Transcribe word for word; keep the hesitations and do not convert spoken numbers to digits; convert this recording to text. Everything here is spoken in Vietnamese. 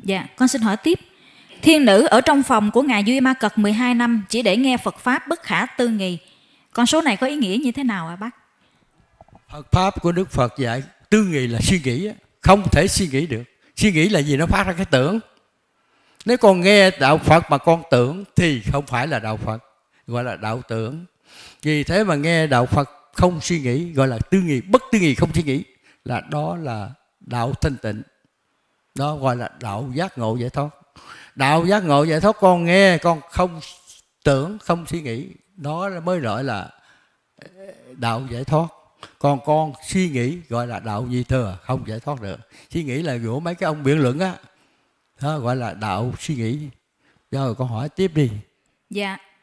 Dạ, con xin hỏi tiếp. Thiên nữ ở trong phòng của Ngài Duy Ma Cật mười hai năm chỉ để nghe Phật Pháp bất khả tư nghì. Con số này có ý nghĩa như thế nào ạ bác? Phật Pháp của Đức Phật dạy tư nghì là suy nghĩ, không thể suy nghĩ được. Suy nghĩ là gì? Nó phát ra cái tưởng. Nếu con nghe đạo Phật mà con tưởng thì không phải là đạo Phật, gọi là đạo tưởng. Vì thế mà nghe đạo Phật không suy nghĩ gọi là tư nghì, bất tư nghì không suy nghĩ, là đó là đạo thanh tịnh. Đó gọi là đạo giác ngộ giải thoát. Đạo giác ngộ giải thoát con nghe, con không tưởng, không suy nghĩ, đó mới gọi là đạo giải thoát. Còn con suy nghĩ gọi là đạo di thừa, không giải thoát được. Suy nghĩ là của mấy cái ông biện luận á, đó gọi là đạo suy nghĩ. Rồi con hỏi tiếp đi. Dạ,